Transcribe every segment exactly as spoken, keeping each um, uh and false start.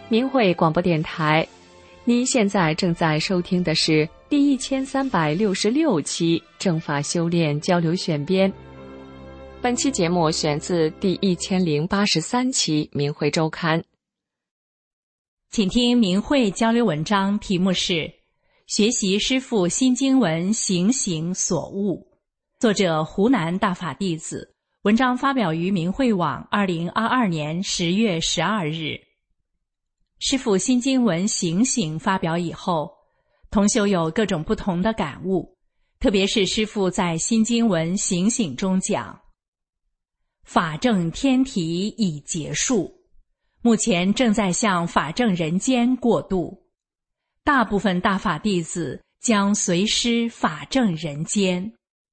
明慧广播电台，您现在正在收听的是第一千三百六十六期正法修炼交流选编。本期节目选自第一千零八十三期明慧周刊。 请听明慧交流文章，题目是学习师父新经文行行所悟，作者湖南大法弟子，文章发表于明慧网二零二二年十月十二日。师父新经文行行发表以后，同修有各种不同的感悟，特别是师父在新经文行行中讲，法正天体已结束，目前正在向法正人间过渡，大部分大法弟子将随师法正人间。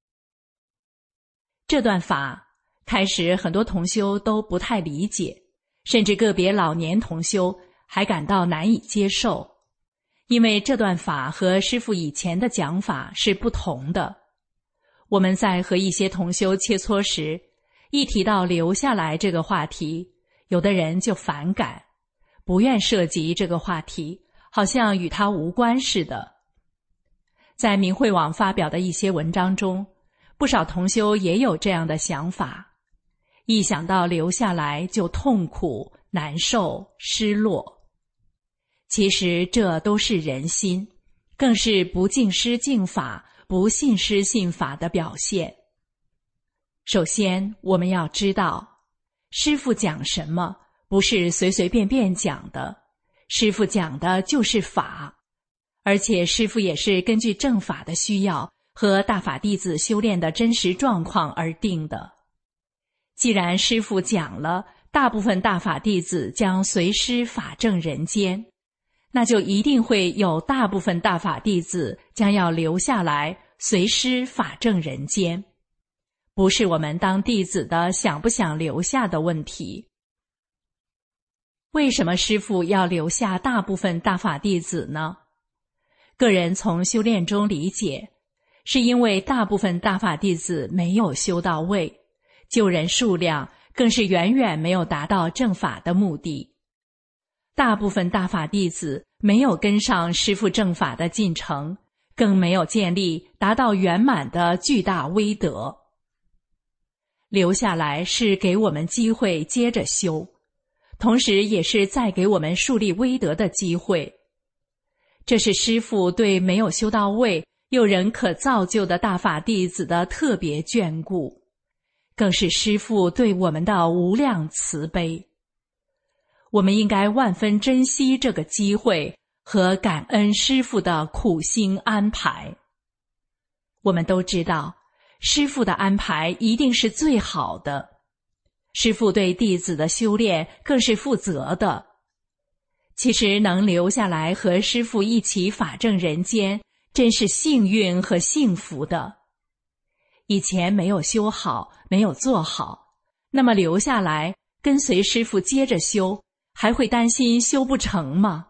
这段法开始很多同修都不太理解，甚至个别老年同修还感到难以接受，因为这段法和师父以前的讲法是不同的。我们在和一些同修切磋时，一提到留下来这个话题，有的人就反感，不愿涉及这个话题，好像与他无关似的。在明慧网发表的一些文章中，不少同修也有这样的想法，一想到留下来就痛苦、难受、失落。其实这都是人心，更是不敬师敬法、不信师信法的表现。首先，我们要知道，师父讲什么不是随随便便讲的，师父讲的就是法，而且师父也是根据正法的需要和大法弟子修炼的真实状况而定的。既然师父讲了大部分大法弟子将随师法正人间，那就一定会有大部分大法弟子将要留下来随师法正人间，不是我们当弟子的想不想留下的问题。为什么师父要留下大部分大法弟子呢？个人从修炼中理解，是因为大部分大法弟子没有修到位，救人数量更是远远没有达到正法的目的。大部分大法弟子没有跟上师父正法的进程，更没有建立达到圆满的巨大威德。留下来是给我们机会接着修，同时也是再给我们树立威德的机会。这是师父对没有修到位又仍可造就的大法弟子的特别眷顾，更是师父对我们的无量慈悲。我们应该万分珍惜这个机会和感恩师父的苦心安排。我们都知道，师父的安排一定是最好的，师父对弟子的修炼更是负责的。其实能留下来和师父一起法正人间，真是幸运和幸福的。以前没有修好，没有做好，那么留下来跟随师父接着修，还会担心修不成吗？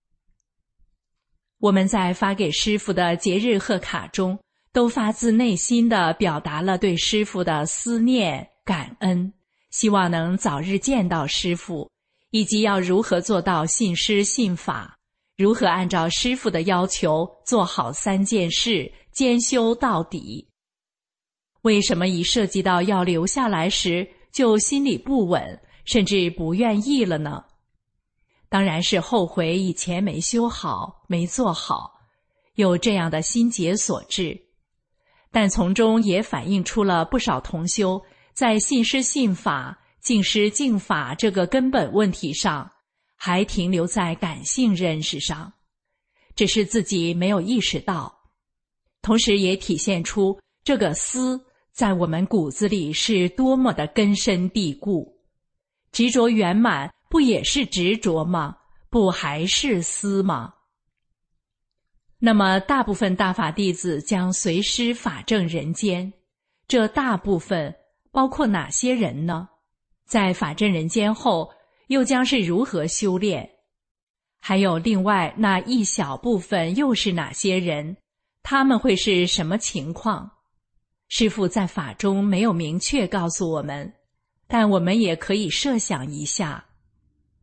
我们在发给师父的节日贺卡中，都发自内心地表达了对师父的思念、感恩，希望能早日见到师父，以及要如何做到信师信法，如何按照师父的要求做好三件事，兼修到底。为什么一涉及到要留下来时，就心里不稳，甚至不愿意了呢？当然是后悔以前没修好，没做好，有这样的心结所致。但从中也反映出了不少同修在信师信法、敬师敬法这个根本问题上，还停留在感性认识上，只是自己没有意识到。同时也体现出这个思在我们骨子里是多么的根深蒂固。执着圆满不也是执着吗？不还是思吗？那么大部分大法弟子将随师法正人间，这大部分包括哪些人呢？在法正人间后，又将是如何修炼？还有另外那一小部分又是哪些人？他们会是什么情况？师父在法中没有明确告诉我们，但我们也可以设想一下。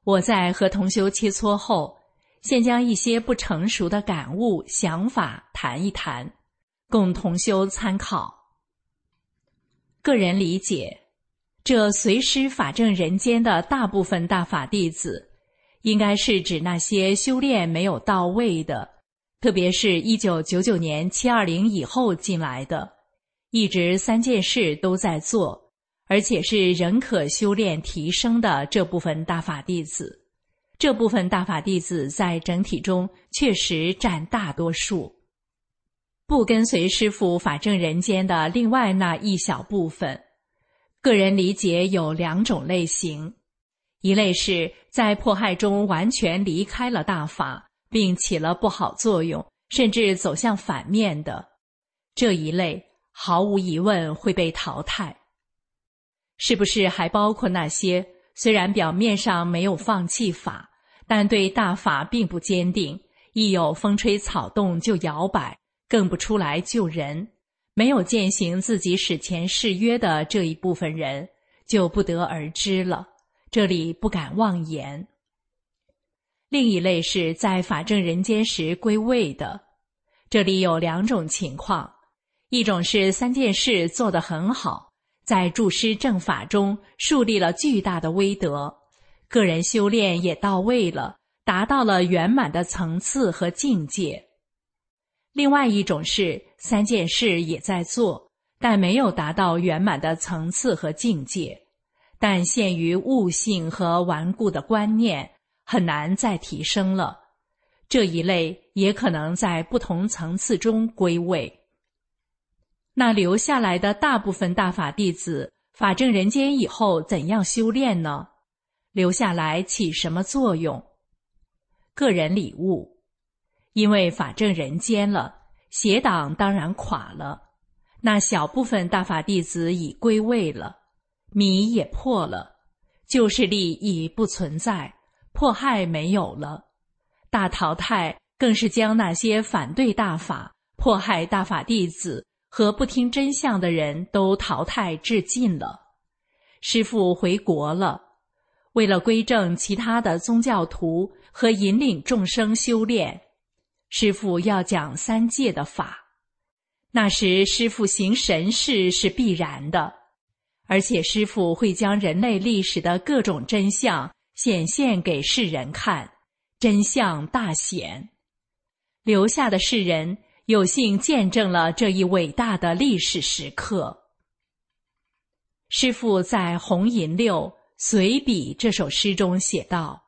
我在和同修切磋后，先将一些不成熟的感悟、想法谈一谈，供同修参考。个人理解，这随师法正人间的大部分大法弟子，应该是指那些修炼没有到位的，特别是一九九九年七二零以后进来的，一直三件事都在做，而且是仍可修炼提升的这部分大法弟子。这部分大法弟子在整体中确实占大多数。不跟随师父法正人间的另外那一小部分，个人理解有两种类型。一类是在迫害中完全离开了大法，并起了不好作用，甚至走向反面的，这一类毫无疑问会被淘汰。是不是还包括那些虽然表面上没有放弃法，但对大法并不坚定，一有风吹草动就摇摆，更不出来救人，没有践行自己史前誓约的这一部分人，就不得而知了，这里不敢妄言。另一类是在法正人间时归位的，这里有两种情况，一种是三件事做得很好，在助师正法中树立了巨大的威德，个人修炼也到位了，达到了圆满的层次和境界。另外一种是三件事也在做，但没有达到圆满的层次和境界，但限于悟性和顽固的观念，很难再提升了。这一类也可能在不同层次中归位。那留下来的大部分大法弟子，法正人间以后怎样修炼呢？留下来起什么作用？个人礼物，因为法正人间了，邪党当然垮了，那小部分大法弟子已归位了，谜也破了，旧势力已不存在，迫害没有了，大淘汰更是将那些反对大法、迫害大法弟子和不听真相的人都淘汰致尽了。师父回国了，为了归正其他的宗教徒和引领众生修炼，师父要讲三界的法。那时师父行神事是必然的，而且师父会将人类历史的各种真相显现给世人看，真相大显。留下的世人有幸见证了这一伟大的历史时刻。师父在《红银六随笔》这首诗中写道：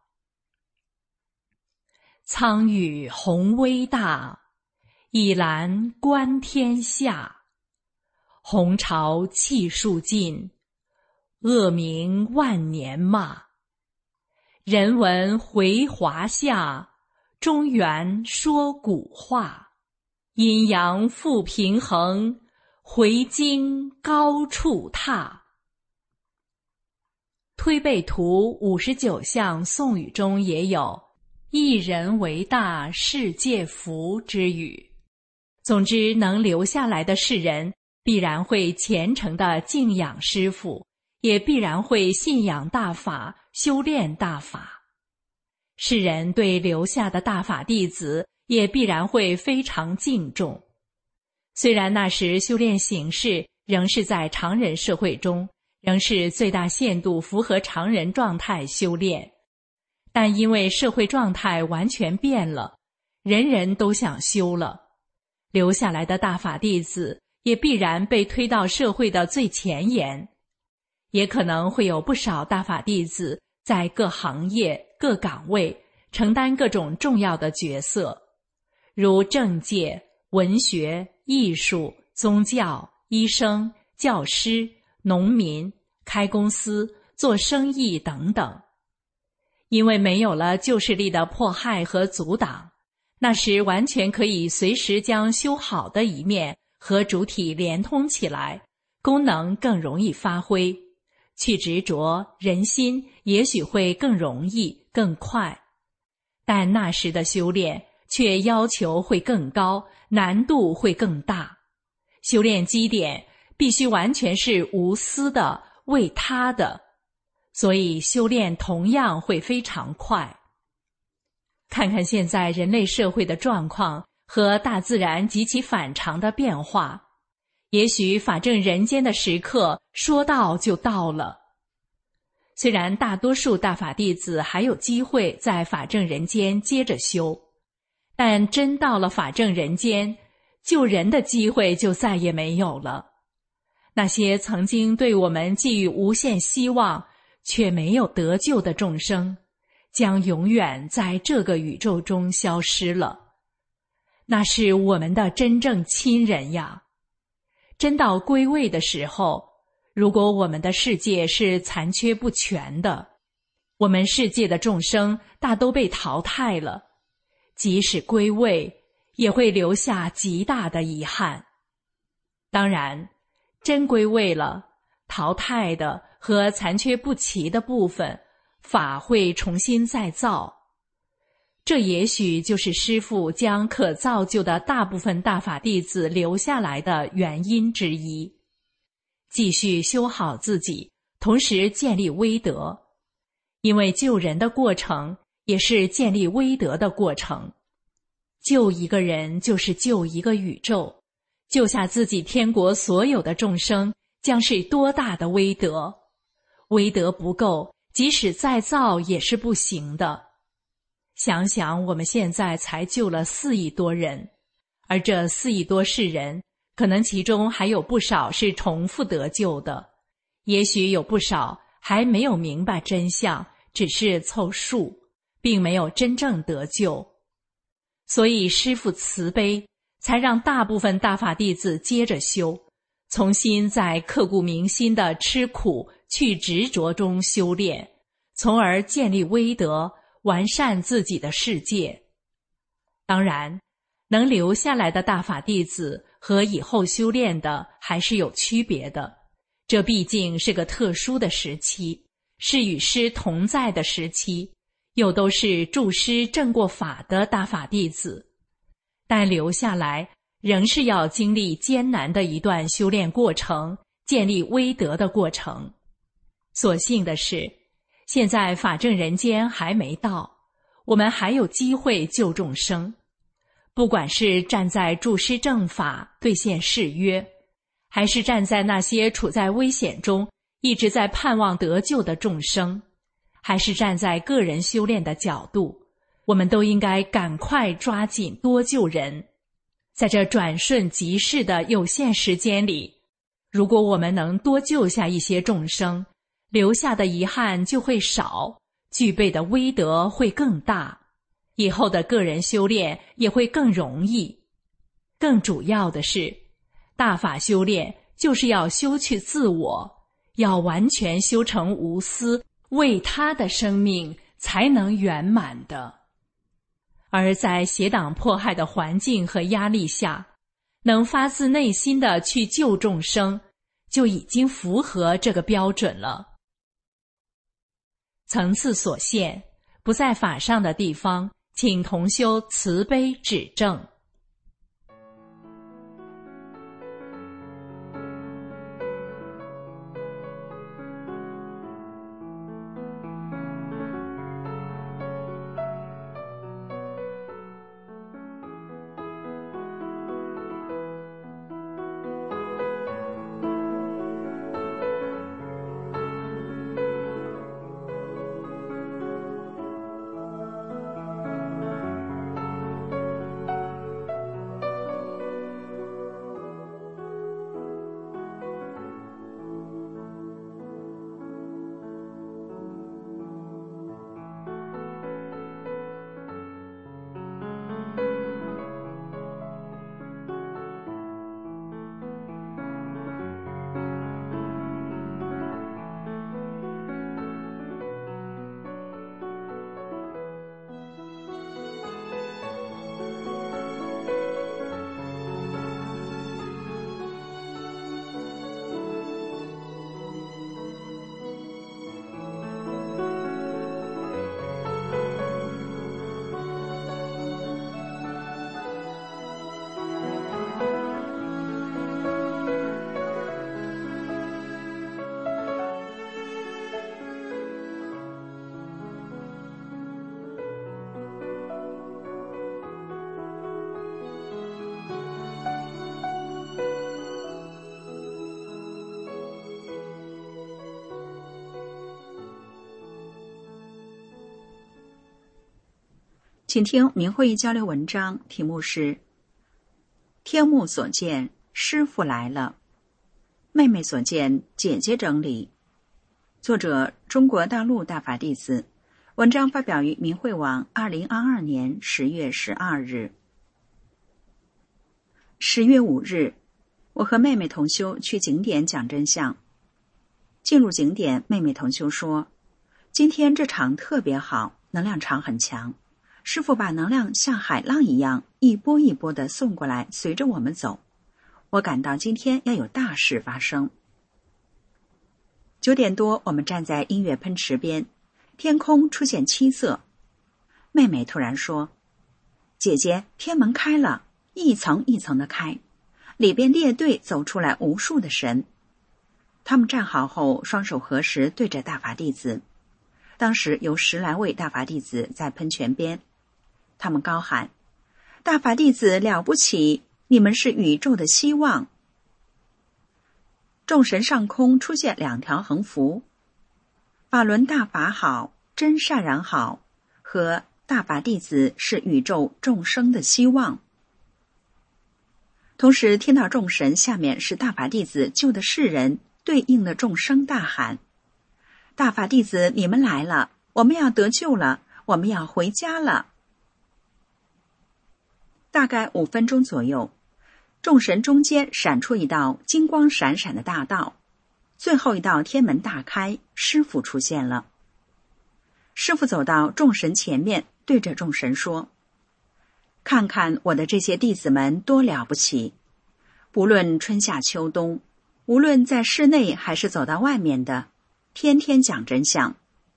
苍宇宏威大，以览观天下。红潮气数尽，恶名万年骂。人闻回华夏，中原说古话。阴阳复平衡，回京高处踏。推背图五十九项颂语中也有一人为大，世界福之语。总之，能留下来的世人必然会虔诚地敬仰师父，也必然会信仰大法，修炼大法。世人对留下的大法弟子也必然会非常敬重。虽然那时修炼形式仍是在常人社会中，仍是最大限度符合常人状态修炼，但因为社会状态完全变了，人人都想修了，留下来的大法弟子也必然被推到社会的最前沿。也可能会有不少大法弟子在各行业、各岗位承担各种重要的角色，如政界、文学、艺术、宗教、医生、教师、农民、开公司、做生意等等。因为没有了旧势力的迫害和阻挡，那时完全可以随时将修好的一面和主体连通起来，功能更容易发挥，去执着人心也许会更容易更快。但那时的修炼却要求会更高，难度会更大，修炼基点必须完全是无私的、为他的， 所以修炼同样会非常快。看看现在人类社会的状况和大自然极其反常的变化，也许法正人间的时刻说到就到了。虽然大多数大法弟子还有机会在法正人间接着修，但真到了法正人间，救人的机会就再也没有了。那些曾经对我们寄予无限希望却没有得救的众生，将永远在这个宇宙中消失了。那是我们的真正亲人呀！真到归位的时候，如果我们的世界是残缺不全的，我们世界的众生大都被淘汰了，即使归位，也会留下极大的遗憾。当然，真归位了，淘汰的和残缺不齐的部分，法会重新再造。这也许就是师父将可造就的大部分大法弟子留下来的原因之一。继续修好自己，同时建立威德，因为救人的过程也是建立威德的过程。救一个人就是救一个宇宙，救下自己天国所有的众生，将是多大的威德！威德不够，即使再造也是不行的。想想我们现在才救了四亿多人，而这四亿多世人，可能其中还有不少是重复得救的，也许有不少还没有明白真相，只是凑数，并没有真正得救。所以师父慈悲，才让大部分大法弟子接着修，重新在刻骨铭心的吃苦去执着中修炼，从而建立威德，完善自己的世界。当然，能留下来的大法弟子和以后修炼的还是有区别的，这毕竟是个特殊的时期，是与师同在的时期，又都是助师证过法的大法弟子，但留下来仍是要经历艰难的一段修炼过程，建立威德的过程。所幸的是，现在法正人间还没到，我们还有机会救众生。不管是站在助师正法兑现誓约，还是站在那些处在危险中一直在盼望得救的众生，还是站在个人修炼的角度，我们都应该赶快抓紧多救人。在这转瞬即逝的有限时间里，如果我们能多救下一些众生，留下的遗憾就会少，具备的威德会更大，以后的个人修炼也会更容易。更主要的是，大法修炼就是要修去自我，要完全修成无私，为他的生命才能圆满的。而在邪党迫害的环境和压力下，能发自内心的去救众生，就已经符合这个标准了。层次所限，不在法上的地方，请同修慈悲指正。 请听明慧交流文章，题目是天目所见，师父来了，妹妹所见，姐姐整理。作者中国大陆大法弟子，文章发表于明慧网二零二二年十月十二日。十月五日，我和妹妹同修去景点讲真相。进入景点，妹妹同修说，今天这场特别好，能量场很强，师父把能量像海浪一样一波一波地送过来，随着我们走。我感到今天要有大事发生。九点多，我们站在音乐喷池边，天空出现七色。妹妹突然说，姐姐，天门开了，一层一层的开，里边列队走出来无数的神。他们站好后，双手合十对着大法弟子。当时有十来位大法弟子在喷泉边，他们高喊，大法弟子了不起，你们是宇宙的希望。众神上空出现两条横幅，法轮大法好，真善然好，和大法弟子是宇宙众生的希望。同时听到众神下面是大法弟子救的世人对应的众生大喊，大法弟子你们来了，我们要得救了，我们要回家了。大概五分钟左右，众神中间闪出一道金光闪闪的大道，最后一道天门大开，师父出现了。师父走到众神前面，对着众神说，看看我的这些弟子们多了不起，不论春夏秋冬，无论在室内还是走到外面的，天天讲真相。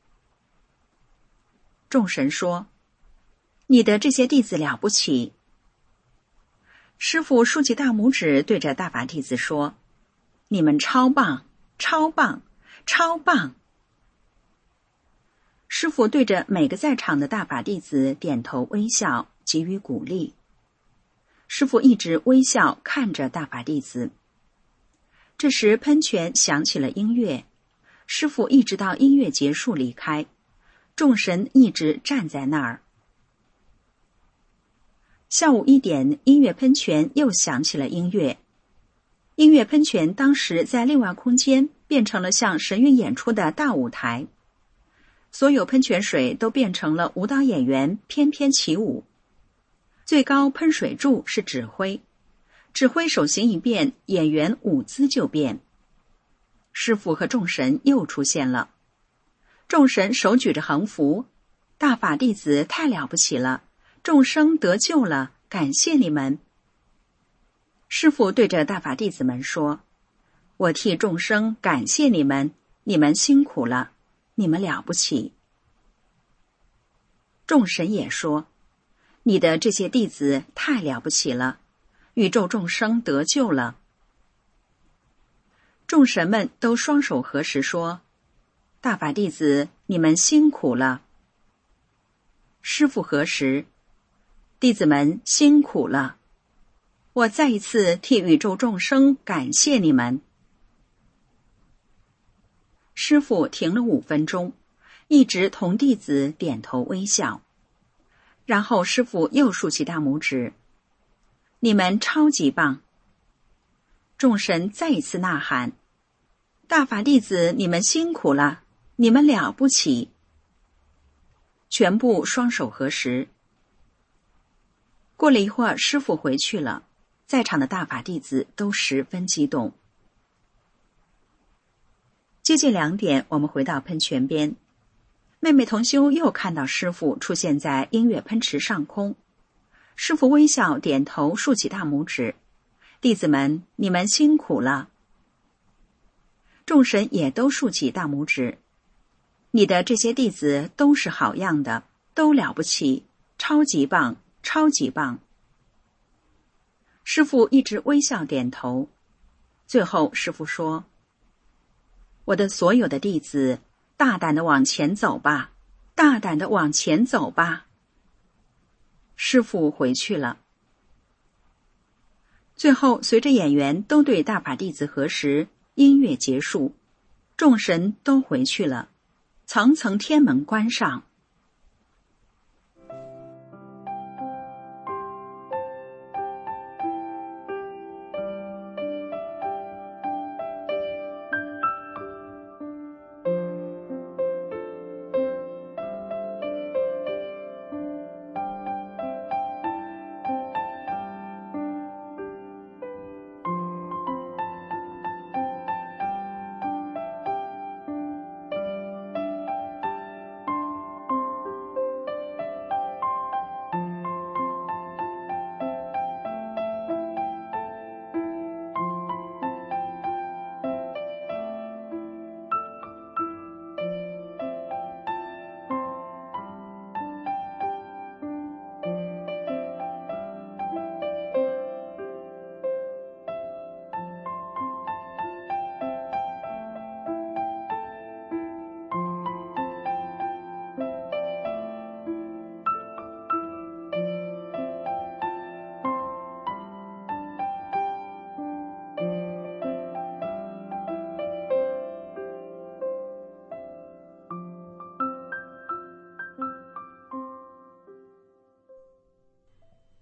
众神说，你的这些弟子了不起。师父竖起大拇指对着大法弟子说，你们超棒，超棒，超棒。师父对着每个在场的大法弟子点头微笑，给予鼓励。师父一直微笑看着大法弟子。这时喷泉响起了音乐，师父一直到音乐结束离开，众神一直站在那儿。下午一点，音乐喷泉又响起了音乐。音乐喷泉当时在另外空间变成了像神韵演出的大舞台，所有喷泉水都变成了舞蹈演员翩翩起舞。最高喷水柱是指挥，指挥手型一变，演员舞姿就变。师父和众神又出现了，众神手举着横幅，大法弟子太了不起了，众生得救了，感谢你们。师父对着大法弟子们说，我替众生感谢你们，你们辛苦了，你们了不起。众神也说，你的这些弟子太了不起了，宇宙众生得救了。众神们都双手合十说，大法弟子你们辛苦了。师父合十，弟子们辛苦了，我再一次替宇宙众生感谢你们。师父停了五分钟，一直同弟子点头微笑。然后师父又竖起大拇指，你们超级棒。众神再一次呐喊，大法弟子你们辛苦了，你们了不起。全部双手合十。过了一会儿，师父回去了，在场的大法弟子都十分激动。接近两点，我们回到喷泉边，妹妹同修又看到师父出现在音乐喷池上空。师父微笑点头，竖起大拇指，弟子们你们辛苦了。众神也都竖起大拇指，你的这些弟子都是好样的，都了不起，超级棒，超级棒。师父一直微笑点头。最后师父说，我的所有的弟子，大胆地往前走吧，大胆地往前走吧。师父回去了。最后随着演员都对大法弟子合十，音乐结束，众神都回去了，层层天门关上。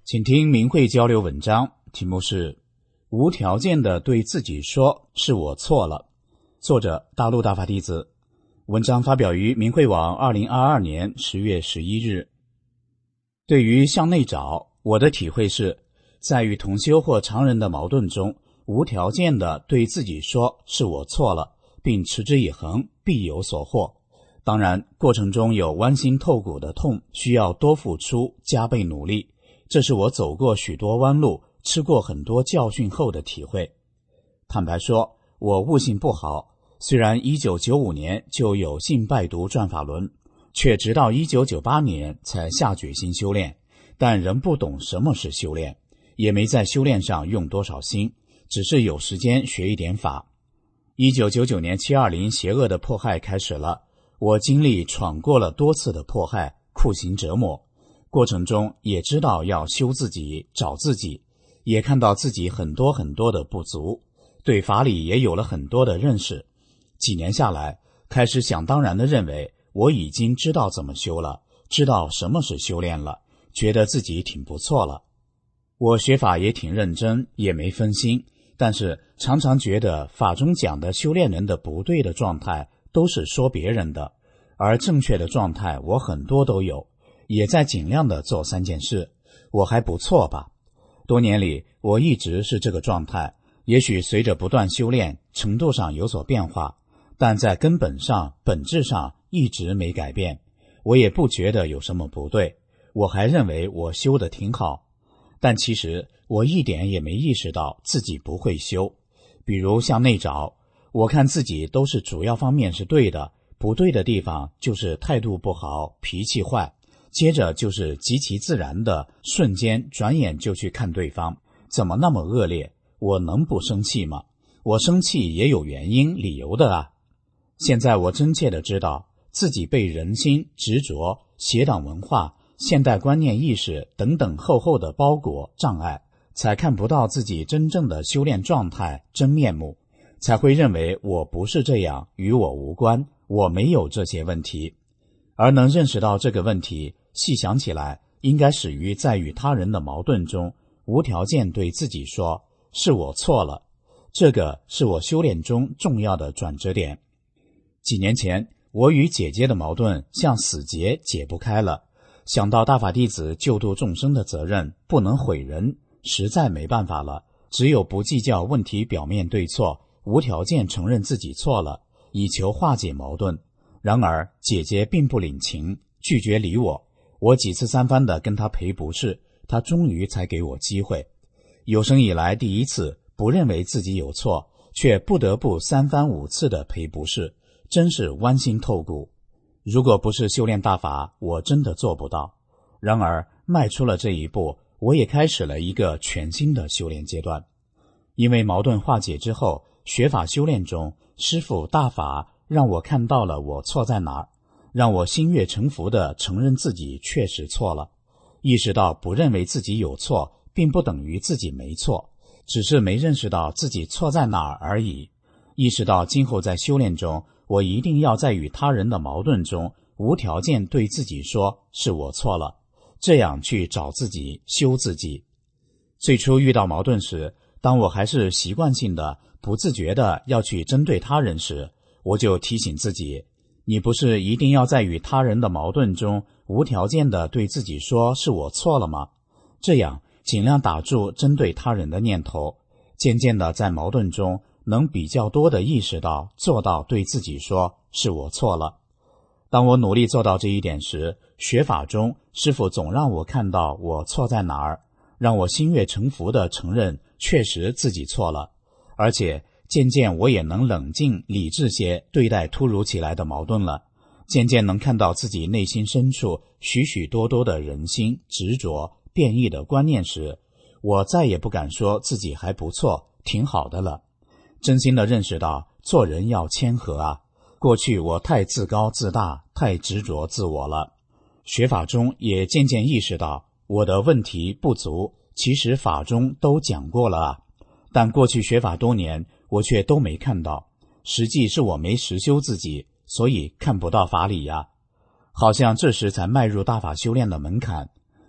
请听明慧交流文章，题目是无条件的对自己说是我错了，作者大陆大法弟子。文章发表于明慧网二零二二年十月十一日。对于向内找，我的体会是，在与同修或常人的矛盾中，无条件的对自己说是我错了，并持之以恒，必有所获。当然，过程中有剜心透骨的痛，需要多付出，加倍努力。这是我走过许多弯路，吃过很多教训后的体会。坦白说，我悟性不好，虽然一九九五年就有幸拜读转法轮，却直到一九九八年才下决心修炼，但仍不懂什么是修炼，也没在修炼上用多少心，只是有时间学一点法。一九九九年七二零邪恶的迫害开始了，我经历闯过了多次的迫害，酷刑折磨，过程中也知道要修自己，找自己，也看到自己很多很多的不足，对法理也有了很多的认识。几年下来，开始想当然地认为我已经知道怎么修了，知道什么是修炼了，觉得自己挺不错了。我学法也挺认真，也没分心，但是常常觉得法中讲的修炼人的不对的状态都是说别人的，而正确的状态我很多都有，也在尽量的做三件事，我还不错吧？多年里我一直是这个状态，也许随着不断修炼，程度上有所变化，但在根本上、本质上一直没改变。我也不觉得有什么不对，我还认为我修得挺好。但其实我一点也没意识到自己不会修。比如向内找，我看自己都是主要方面是对的，不对的地方就是态度不好，脾气坏，接着就是极其自然的瞬间转眼就去看对方，怎么那么恶劣？我能不生气吗？我生气也有原因理由的啊。现在我真切地知道自己被人心、执着、邪党文化、现代观念意识等等厚厚的包裹障碍，才看不到自己真正的修炼状态真面目，才会认为我不是这样，与我无关，我没有这些问题。而能认识到这个问题，细想起来应该始于在与他人的矛盾中无条件对自己说是我错了，这个是我修炼中重要的转折点。几年前我与姐姐的矛盾像死结解不开了，想到大法弟子救度众生的责任不能毁人，实在没办法了，只有不计较问题表面对错，无条件承认自己错了，以求化解矛盾。然而姐姐并不领情，拒绝理我，我几次三番的跟她赔不是，她终于才给我机会。有生以来第一次不认为自己有错，却不得不三番五次的赔不是，真是剜心透骨。如果不是修炼大法，我真的做不到。然而迈出了这一步，我也开始了一个全新的修炼阶段。因为矛盾化解之后，学法修炼中，师父大法让我看到了我错在哪儿，让我心悦诚服地承认自己确实错了，意识到不认为自己有错并不等于自己没错，只是没认识到自己错在哪儿而已。意识到今后在修炼中，我一定要在与他人的矛盾中无条件对自己说是我错了，这样去找自己，修自己。最初遇到矛盾时，当我还是习惯性的不自觉的要去针对他人时，我就提醒自己，你不是一定要在与他人的矛盾中无条件的对自己说是我错了吗？这样尽量打住针对他人的念头，渐渐的在矛盾中能比较多的意识到做到对自己说是我错了。当我努力做到这一点时，学法中师父总让我看到我错在哪儿，让我心悦诚服地承认确实自己错了，而且渐渐我也能冷静理智些对待突如其来的矛盾了，渐渐能看到自己内心深处许许多多的人心、执着、变异的观念时，我再也不敢说自己还不错，挺好的了。真心地认识到做人要谦和啊，过去我太自高自大，太执着自我了。学法中也渐渐意识到我的问题不足，其实法中都讲过了啊，但过去学法多年我却都没看到，实际是我没实修自己，所以看不到法理呀。好像这时才迈入大法修炼的门槛，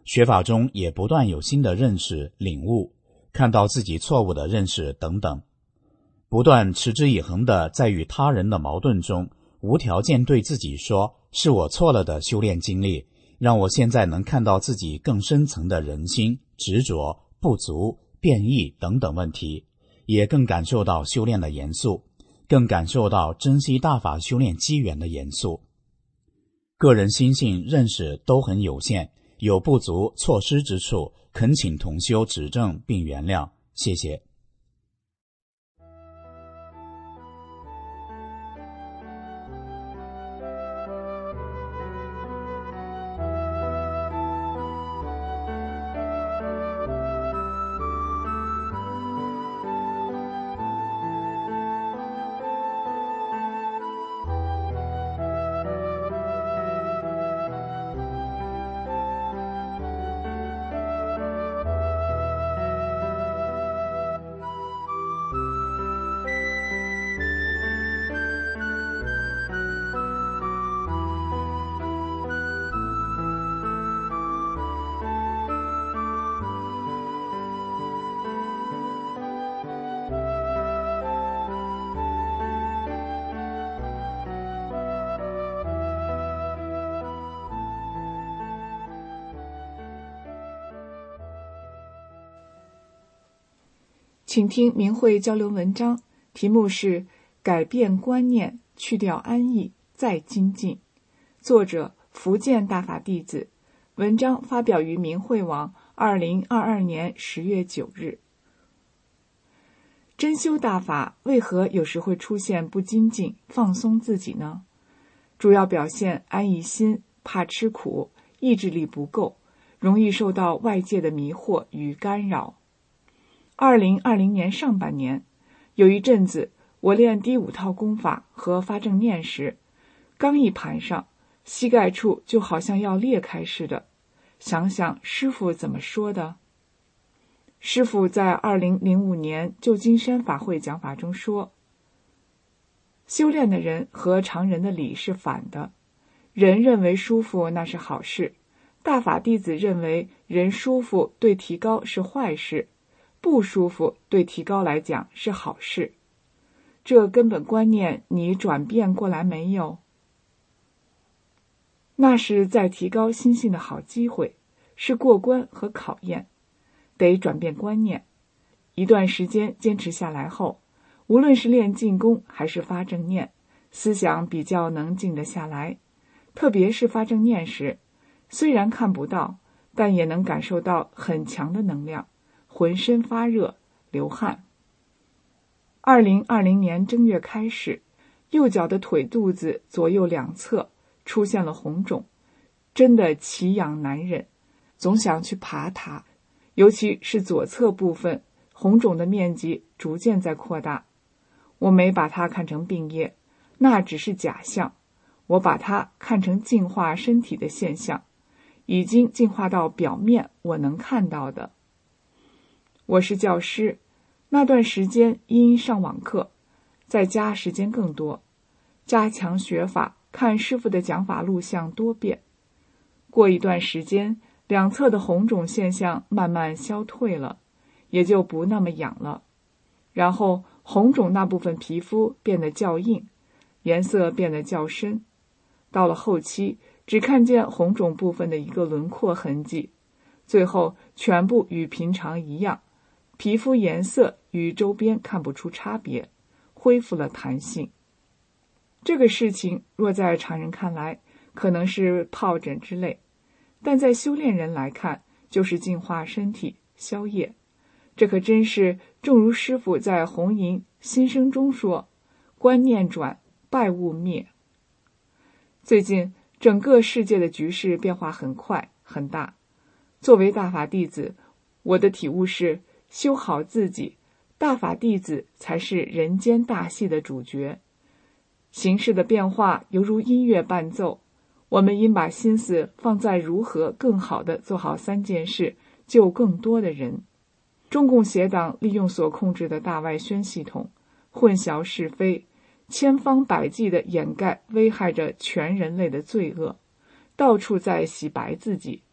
学法中也不断有新的认识、领悟，看到自己错误的认识等等。不断持之以恒的在与他人的矛盾中无条件对自己说是我错了的修炼经历，让我现在能看到自己更深层的人心、执着、不足、变异等等问题，也更感受到修炼的严肃，更感受到珍惜大法修炼机缘的严肃。个人心性认识都很有限，有不足错失之处，恳请同修指正并原谅，谢谢。 请听明慧交流文章，题目是改变观念，去掉安逸，再精进。作者福建大法弟子，文章发表于明慧网二零二二年十月九日。真修大法为何有时会出现不精进、放松自己呢？主要表现安逸心，怕吃苦，意志力不够，容易受到外界的迷惑与干扰。二零二零年上半年，有一阵子我练第五套功法和发正念时，刚一盘上，膝盖处就好像要裂开似的。想想师父怎么说的？师父在二零零五年旧金山法会讲法中说，修炼的人和常人的理是反的，人认为舒服那是好事，大法弟子认为人舒服对提高是坏事，不舒服对提高来讲是好事。这根本观念你转变过来没有？那是在提高心性的好机会，是过关和考验，得转变观念。一段时间坚持下来后，无论是练静功还是发正念，思想比较能静得下来。特别是发正念时，虽然看不到，但也能感受到很强的能量，浑身发热，流汗。二零二零年正月开始，右脚的腿肚子左右两侧出现了红肿，真的奇痒难忍，总想去爬它，尤其是左侧部分，红肿的面积逐渐在扩大。我没把它看成病业，那只是假象，我把它看成净化身体的现象，已经进化到表面我能看到的。我是教师，那段时间因上网课，在家时间更多，加强学法，看师父的讲法录像多遍。过一段时间，两侧的红肿现象慢慢消退了，也就不那么痒了。然后红肿那部分皮肤变得较硬，颜色变得较深。到了后期，只看见红肿部分的一个轮廓痕迹，最后全部与平常一样，皮肤颜色与周边看不出差别，恢复了弹性。这个事情若在常人看来，可能是疱疹之类，但在修炼人来看，就是净化身体、消业。这可真是正如师父在红银心声中说，观念转，败物灭。最近整个世界的局势变化很快很大，作为大法弟子，我的体悟是修好自己，大法弟子才是人间大戏的主角。形势的变化犹如音乐伴奏，我们应把心思放在如何更好地做好三件事，救更多的人。中共邪党利用所控制的大外宣系统，混淆是非，千方百计地掩盖危害着全人类的罪恶，到处在洗白自己。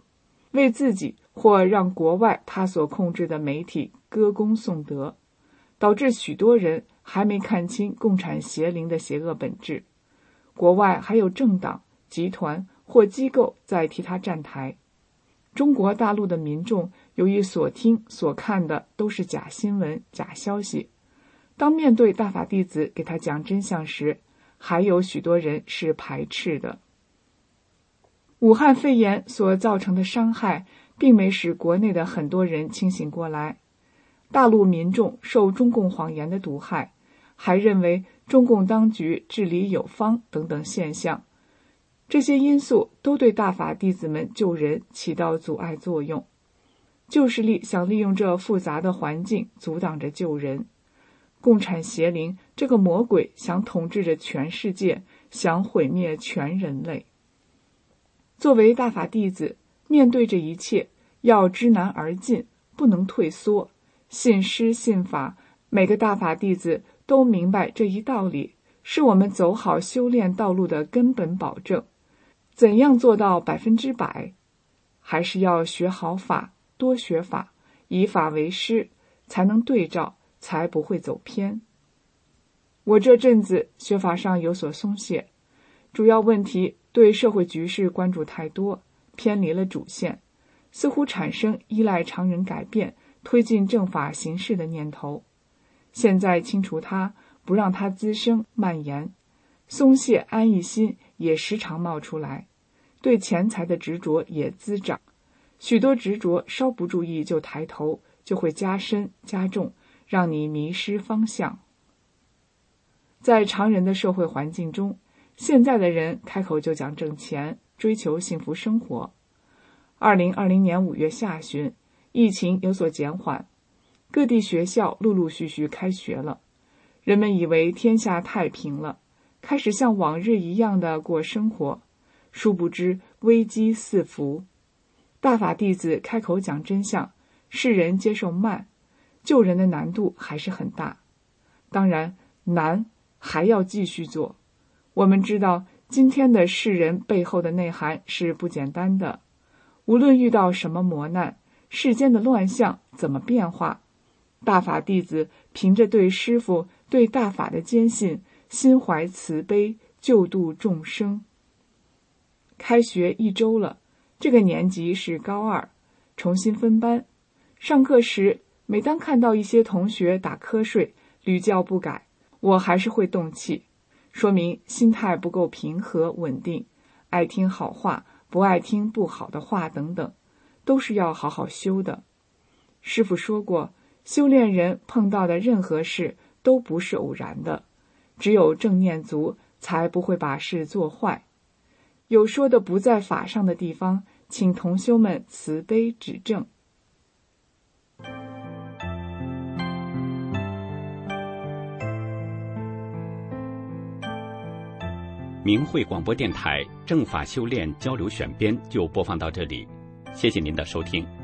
为自己或让国外他所控制的媒体歌功颂德，导致许多人还没看清共产邪灵的邪恶本质。国外还有政党、集团或机构在替他站台。中国大陆的民众由于所听所看的都是假新闻、假消息，当面对大法弟子给他讲真相时，还有许多人是排斥的。武汉肺炎所造成的伤害并没使国内的很多人清醒过来。大陆民众受中共谎言的毒害，还认为中共当局治理有方等等现象，这些因素都对大法弟子们救人起到阻碍作用。旧势力想利用这复杂的环境阻挡着救人。共产邪灵这个魔鬼想统治着全世界，想毁灭全人类。作为大法弟子，面对这一切，要知难而进，不能退缩。信师信法，每个大法弟子都明白这一道理，是我们走好修炼道路的根本保证。怎样做到百分之百？还是要学好法，多学法，以法为师，才能对照，才不会走偏。我这阵子学法上有所松懈，主要问题对社会局势关注太多，偏离了主线，似乎产生依赖常人改变、推进正法行事的念头。现在清除它，不让它滋生蔓延。松懈安逸心也时常冒出来，对钱财的执着也滋长。许多执着稍不注意就抬头，就会加深加重，让你迷失方向。在常人的社会环境中，现在的人开口就讲挣钱，追求幸福生活。二零二零年五月下旬，疫情有所减缓，各地学校陆陆续续开学了，人们以为天下太平了，开始像往日一样的过生活，殊不知危机四伏。大法弟子开口讲真相，世人接受慢，救人的难度还是很大。当然，难还要继续做。我们知道今天的世人背后的内涵是不简单的，无论遇到什么磨难，世间的乱象怎么变化，大法弟子凭着对师父、对大法的坚信，心怀慈悲，救度众生。开学一周了，这个年级是高二，重新分班。上课时，每当看到一些同学打瞌睡，屡教不改，我还是会动气，说明心态不够平和稳定，爱听好话，不爱听不好的话等等，都是要好好修的。师父说过，修炼人碰到的任何事都不是偶然的，只有正念足，才不会把事做坏。有说的不在法上的地方，请同修们慈悲指正。 明慧广播电台正法修炼交流选编就播放到这里，谢谢您的收听。